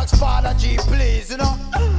Father G, please, you know.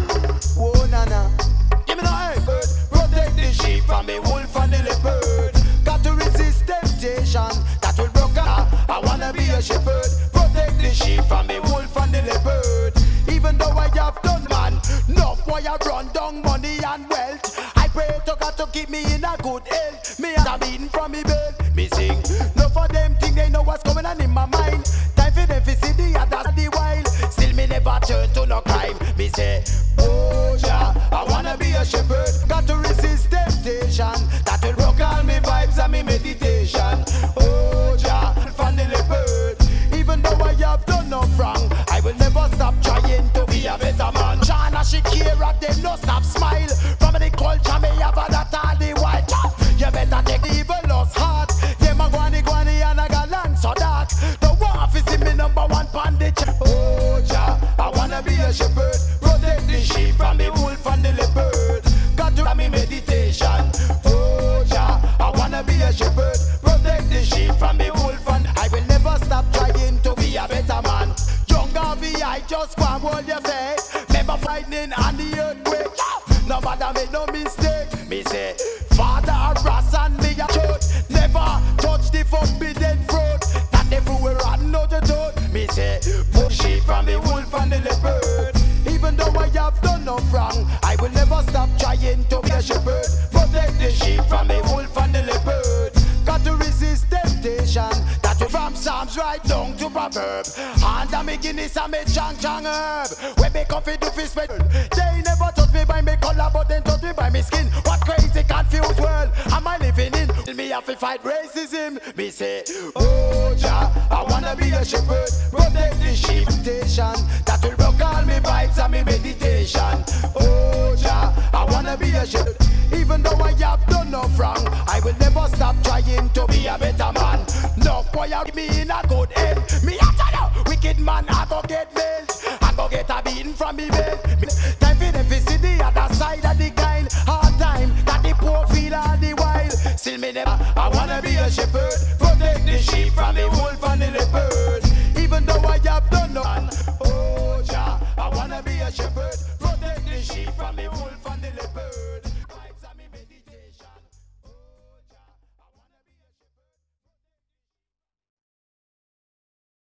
Oh, nana. Give me the hey, bird. Protect the sheep from the wolf and the leopard. Got to resist temptation that will broke her. I wanna be a shepherd. Protect the sheep from the wolf and the leopard. Even though I have done man, no boy I run down money and wealth. I pray to God to keep me in a good health. Me have eaten from me bed. Me sing. No for them think they know what's going on in my mind. Time for them to see the other the wild. Still me never turn to no crime. Me say, oh yeah, I wanna be a shepherd. Got to resist temptation that will rock all me vibes and me meditation. Oh yeah, from the leopard. Even though I have done no wrong, I will never stop trying to be a better man. China Shakira, them no stop smile. From the culture me have a that all the while. You better take the evil lost heart. Them a guani and a galang so dark. The wolf is in me number one pandit. Oh ja, I wanna be a shepherd. Protect the sheep from the wolf and the leopard. Got to have me meditation. Oh ja, I wanna be a shepherd. Protect the sheep from the wolf and I will never stop trying to be a better man. Young Garvey, I just go and hold your face. Never fighting on the earthquake. No matter make no mistake. Me say, Father harass and me a church. Never touch the forbidden fruit. That the fool will run out the door. Me say, push sheep from the wolf and the leopard. Even though I have done no wrong, I will never stop trying to be a shepherd. Protect the sheep from the wolf and the leopard. Got to resist temptation. That we from Psalms right down to Proverbs. And I'm making this and me chang herb. We make up it to fist spread. They never touch me by me color, but then touch me by me skin. What crazy confused world am I living in? Me have to fight racism. Me say, oh ja, I wanna be a shepherd. Protect the sheep station. That will rock all me vibes and me meditation. Oh ja, I wanna be a shepherd. Even though I have done no wrong, I will never stop trying to be a better man. No boy I me in a good end. Me after the wicked man I go get mail.